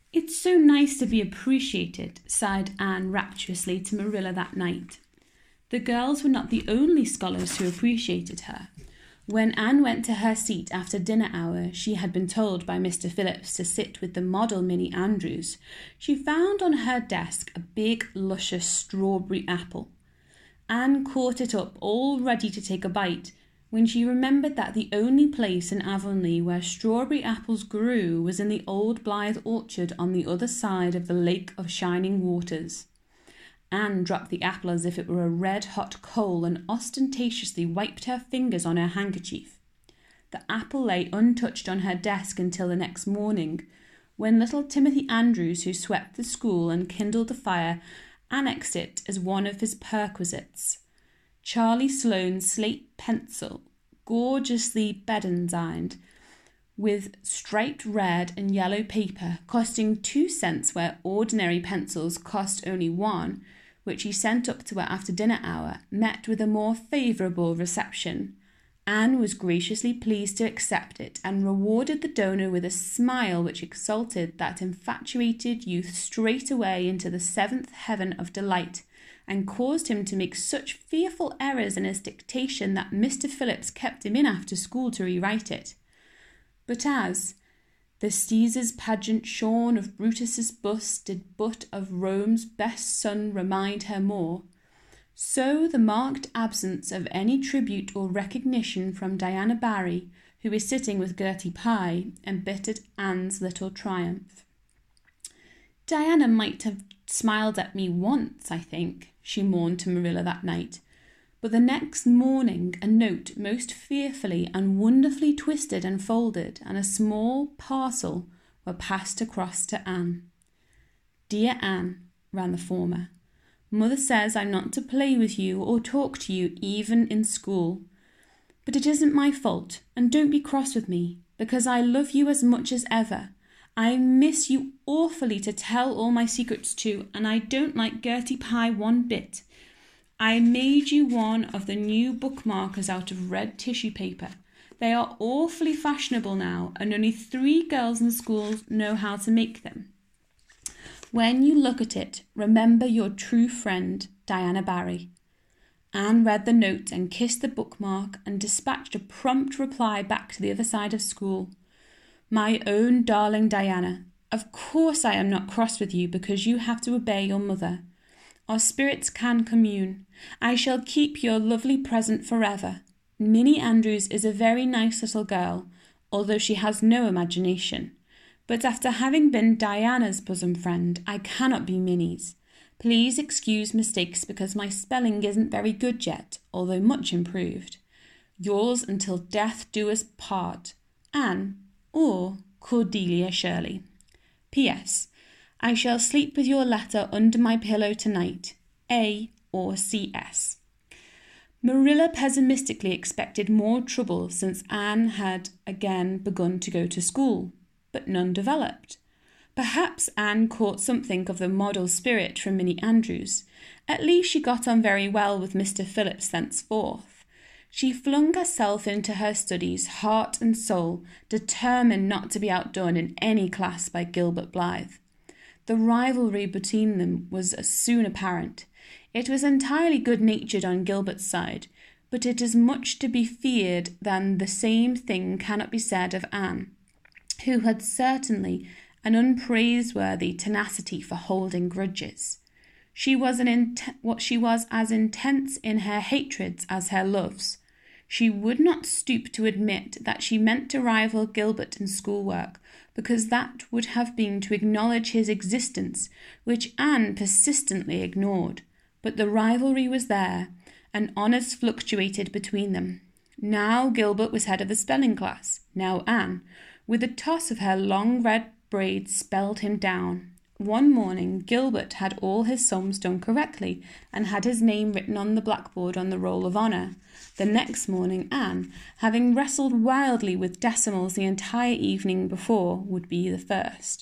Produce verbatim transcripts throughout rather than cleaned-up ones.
"It's so nice to be appreciated," sighed Anne rapturously to Marilla that night. The girls were not the only scholars who appreciated her. When Anne went to her seat after dinner hour, she had been told by Mister Phillips to sit with the model Minnie Andrews. She found on her desk a big, luscious strawberry apple. Anne caught it up, all ready to take a bite, when she remembered that the only place in Avonlea where strawberry apples grew was in the old Blythe orchard on the other side of the Lake of Shining Waters. Anne dropped the apple as if it were a red-hot coal and ostentatiously wiped her fingers on her handkerchief. The apple lay untouched on her desk until the next morning, when little Timothy Andrews, who swept the school and kindled the fire, annexed it as one of his perquisites. Charlie Sloane's slate pencil, gorgeously bedizened, with striped red and yellow paper, costing two cents where ordinary pencils cost only one, which he sent up to her after dinner hour, met with a more favourable reception. Anne was graciously pleased to accept it, and rewarded the donor with a smile which exalted that infatuated youth straightway into the seventh heaven of delight, and caused him to make such fearful errors in his dictation that Mister Phillips kept him in after school to rewrite it. But as the Caesar's pageant shorn of Brutus's bust did but of Rome's best son remind her more, so the marked absence of any tribute or recognition from Diana Barry, who is sitting with Gertie Pye, embittered Anne's little triumph. "Diana might have smiled at me once, I think," she mourned to Marilla that night. But the next morning a note most fearfully and wonderfully twisted and folded, and a small parcel were passed across to Anne. "Dear Anne," ran the former, "Mother says I'm not to play with you or talk to you even in school. But it isn't my fault, and don't be cross with me, because I love you as much as ever. I miss you awfully to tell all my secrets to, and I don't like Gertie Pye one bit. I made you one of the new bookmarkers out of red tissue paper. They are awfully fashionable now, and only three girls in school know how to make them. When you look at it, remember your true friend, Diana Barry." Anne read the note and kissed the bookmark and dispatched a prompt reply back to the other side of school. "My own darling Diana, of course I am not cross with you because you have to obey your mother. Our spirits can commune. I shall keep your lovely present forever. Minnie Andrews is a very nice little girl, although she has no imagination. But after having been Diana's bosom friend, I cannot be Minnie's. Please excuse mistakes because my spelling isn't very good yet, although much improved. Yours until death do us part, Anne or Cordelia Shirley. P S. I shall sleep with your letter under my pillow tonight. A or C S." Marilla pessimistically expected more trouble since Anne had again begun to go to school, but none developed. Perhaps Anne caught something of the model spirit from Minnie Andrews. At least she got on very well with Mister Phillips thenceforth. She flung herself into her studies, heart and soul, determined not to be outdone in any class by Gilbert Blythe. The rivalry between them was soon apparent. It was entirely good-natured on Gilbert's side, but it is much to be feared that the same thing cannot be said of Anne, who had certainly an unpraiseworthy tenacity for holding grudges. She was an int- what she was as intense in her hatreds as her loves. She would not stoop to admit that she meant to rival Gilbert in schoolwork, because that would have been to acknowledge his existence, which Anne persistently ignored. But the rivalry was there, and honours fluctuated between them. Now Gilbert was head of the spelling class. Now Anne, with a toss of her long red braids, spelled him down. One morning Gilbert had all his sums done correctly and had his name written on the blackboard on the roll of honour. The next morning Anne, having wrestled wildly with decimals the entire evening before, would be the first.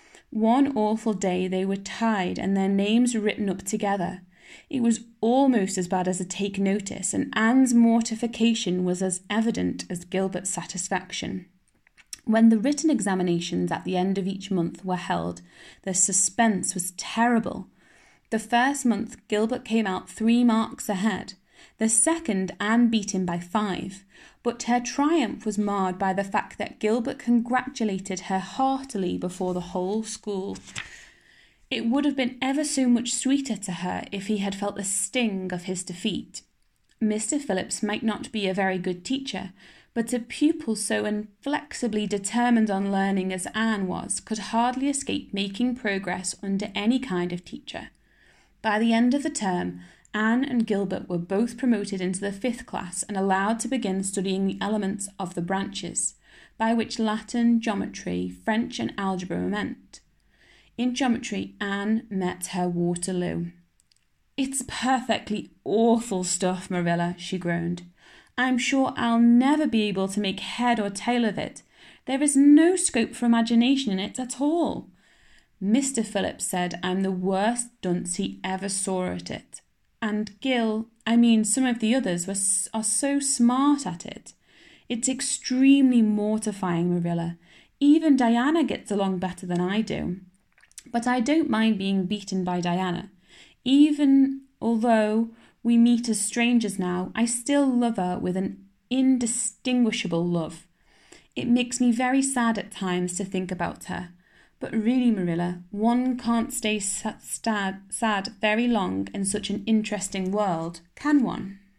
One awful day they were tied and their names written up together. It was almost as bad as a take notice, and Anne's mortification was as evident as Gilbert's satisfaction. When the written examinations at the end of each month were held, the suspense was terrible. The first month, Gilbert came out three marks ahead. The second, Anne beat him by five, but her triumph was marred by the fact that Gilbert congratulated her heartily before the whole school. It would have been ever so much sweeter to her if he had felt the sting of his defeat. Mister Phillips might not be a very good teacher, but a pupil so inflexibly determined on learning as Anne was could hardly escape making progress under any kind of teacher. By the end of the term, Anne and Gilbert were both promoted into the fifth class and allowed to begin studying the elements of the branches, by which Latin, geometry, French and algebra were meant. In geometry, Anne met her Waterloo. "It's perfectly awful stuff, Marilla," she groaned. "I'm sure I'll never be able to make head or tail of it. There is no scope for imagination in it at all. Mister Phillips said I'm the worst dunce he ever saw at it. And Gil, I mean some of the others, were, are so smart at it. It's extremely mortifying, Marilla. Even Diana gets along better than I do. But I don't mind being beaten by Diana. Even although we meet as strangers now, I still love her with an indistinguishable love. It makes me very sad at times to think about her. But really, Marilla, one can't stay sad, sad very long in such an interesting world, can one?"